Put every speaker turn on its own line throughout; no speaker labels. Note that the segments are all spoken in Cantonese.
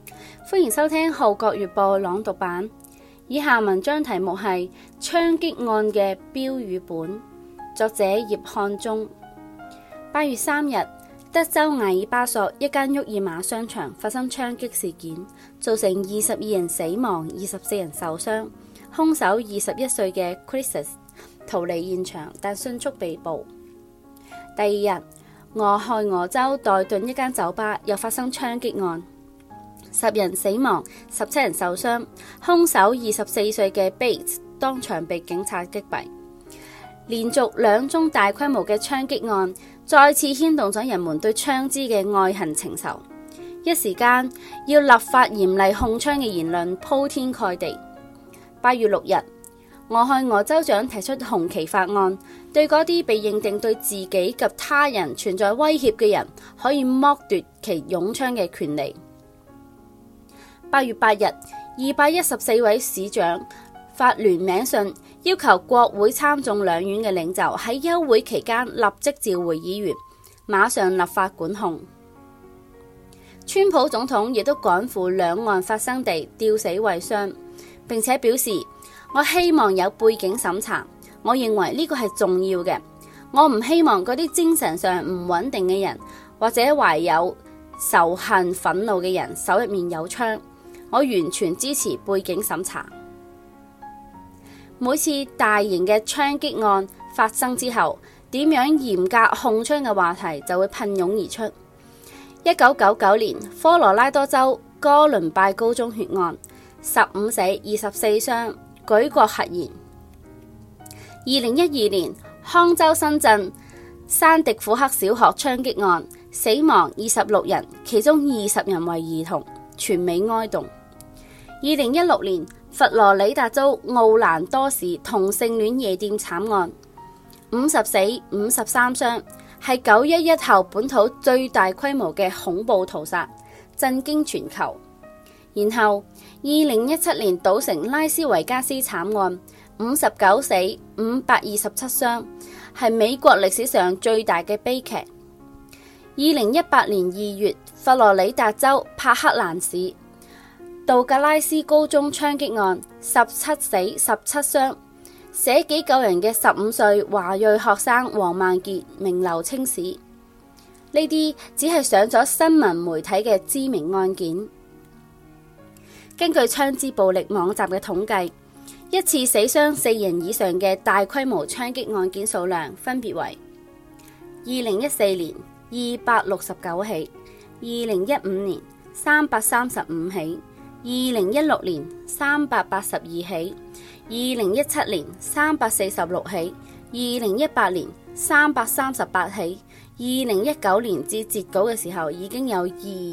歡迎收聽《號角月報》朗讀版。以下文章題目係槍擊案嘅標語本，作者葉漢忠。8月3日，德州艾爾巴索一間沃爾瑪商場發生槍擊事件，造成22人死亡、24人受傷。兇手21歲嘅 Chris 逃離現場，但迅速被捕。第二日，俄亥俄州代頓一間酒吧又發生槍擊案，10人死亡，17人受傷。兇手24歲嘅 Bates 當場被警察擊斃。連續2宗大規模嘅槍擊案，再次牽動咗人們對槍支嘅愛恨情仇。一時間，要立法嚴厲控槍嘅言論鋪天蓋地。8月6日，俄亥俄州長提出紅旗法案，對嗰啲被認定對自己及他人存在威脅嘅人，可以剝奪其擁槍嘅權利。8月8日，214位市長發聯名信，要求國會參眾兩院嘅領袖喺休會期間立即召回議員，馬上立法管控。川普總統亦都趕赴兩岸發生地吊死衛傷，並且表示：我希望有背景審查，我認為呢個係重要嘅。我唔希望嗰啲精神上唔穩定嘅人，或者懷有仇恨憤怒嘅人手入面有槍。我完全支持背景審查。每次大型嘅槍擊案發生之後，點樣嚴格控槍嘅話題就會噴湧而出。1999年科羅拉多州哥倫拜高中血案，15死24傷，舉國駭然。2012年康州新鎮山迪虎克小學槍擊案，死亡26人，其中20人為兒童，全美哀動。2016年佛羅里達州奧蘭多市同性戀夜店慘案，50死53傷，係911後本土最大規模嘅恐怖屠殺，震驚全球。然後2017年賭城拉斯維加斯慘案，59死527傷，係美國歷史上最大嘅悲劇。2018年2月佛羅里達州帕克蘭市道格拉斯高中槍擊案，17死17傷，捨己救人嘅15歲華裔學生黃萬傑名留青史。呢啲只係上咗新聞媒體嘅知名案件。根據槍支暴力網站嘅統計，一次死傷4人以上嘅大規模槍擊案件數量分別為2014年269起，2015年335起，2016年382起，2017年346起，2018年338起，2019年至截稿嘅時候已經有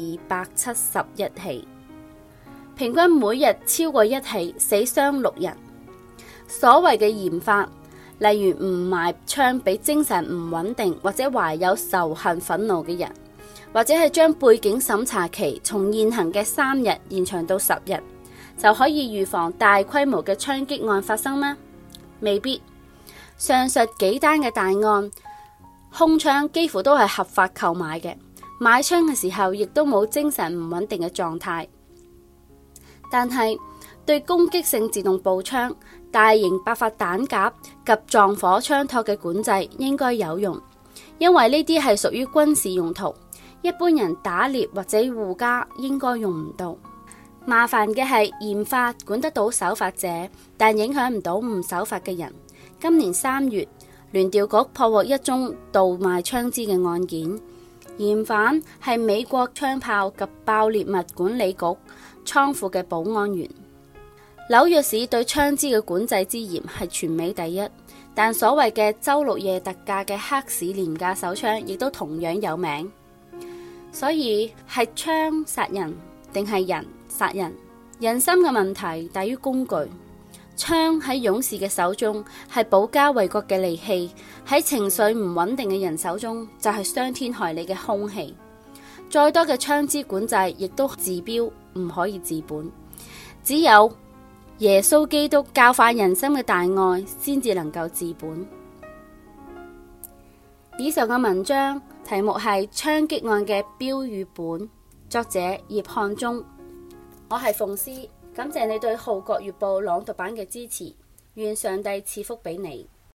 271起，平均每日超過1起，死傷6人。所謂嘅嚴法，例如唔賣槍俾精神唔穩定或者懷有仇恨憤怒嘅人，或者係將背景審查期從現行嘅3日延長到10日，就可以預防大規模嘅槍擊案發生嗎？未必。上述幾單嘅大案，兇槍幾乎都係合法購買嘅，買槍嘅時候亦都冇精神唔穩定嘅狀態。但係對攻擊性自動步槍、大型爆發彈夾及撞火槍托嘅管制應該有用，因為呢啲係屬於軍事用途，一般人打獵或者護家應該用唔到。麻煩嘅係嚴法管得到守法者，但影響唔到唔守法嘅人。今年3月，聯調局破獲一宗盜賣槍支嘅案件，嫌犯係美國槍炮及爆裂物管理局倉庫嘅保安員。紐約市對槍支嘅管制之嚴係全美第一，但所謂嘅周六夜特價嘅黑市廉價手槍亦都同樣有名。所以係槍殺人定係人殺人？人心嘅問題大於工具。槍喺勇士嘅手中係保家衛國嘅利器，喺情緒唔穩定嘅人手中就係傷天害理嘅兇器。再多嘅槍支管制亦都治標，唔可以治本。只有耶穌基督教化人心嘅大愛先至能夠治本。以上嘅文章題目係槍擊案嘅標語本，作者葉漢忠。 我係鳳詩，感謝你對《號角月報》朗讀版嘅支持，願上帝賜福俾你。